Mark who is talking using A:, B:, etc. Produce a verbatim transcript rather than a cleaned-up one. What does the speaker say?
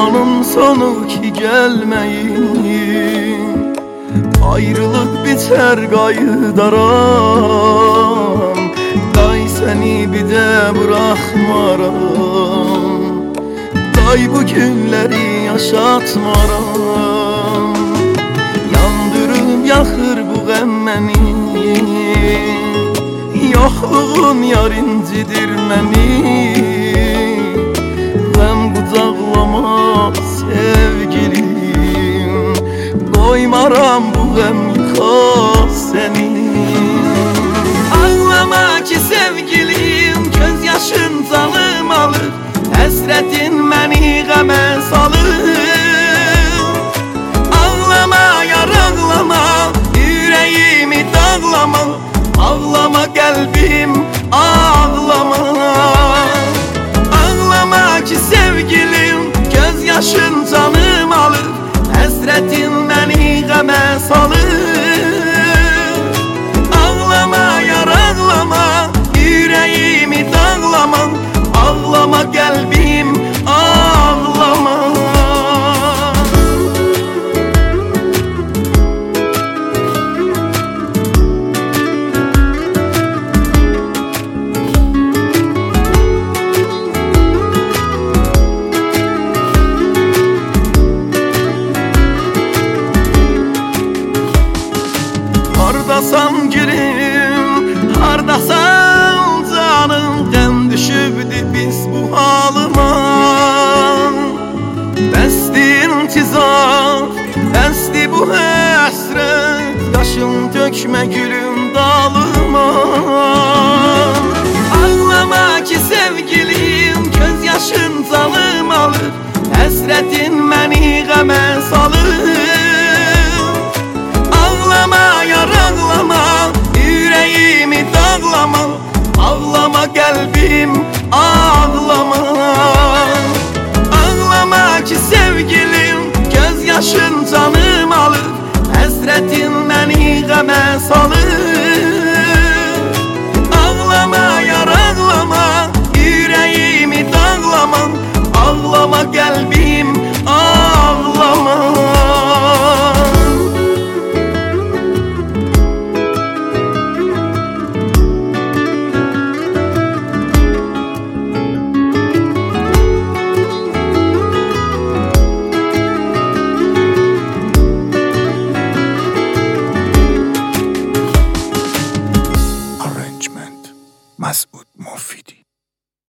A: onun sonu ki gelmeyin. Ayrılık biter qayıdaram, day seni bir de bırakmaram. Day bu günleri yaşatmaram. Yandırıp yaxır bu qəm məni, yoxluğun yar incidir məni. Qəm qucaqlama sevgilim, qoymaram bu qəm yıxar səni. Ağlama ki sevgilim, göz yaşın canım alır, həsrətin məni qəmə salır. Ağlama yar ağlama, ürəyimi dağlama, ağlama qəlbim ağlama. Ağlama ki sevgilim, göz yaşın canım alır, həsrətin məni qəmə salır. Ağlama yar ağlama, ürəyimi dağlama, ağlama qəlbim ağlama. Hardasan gülüm, hardasan canım, qəm düşübdü biz bu halıma. Bəsdi intizar, bəsdi bu həsrət, yaşım dökmə gülüm dalıma. Ağlama ki sevgilim, göz yaşın canım alır, həsrətin məni qəmə salır. Ağlama yar ağlama, ürəyimi dağlama, ağlama qəlbim ağlama. Ağlama ki sevgilim, göz yaşın canım alır, həsrətin məni qəmə salır.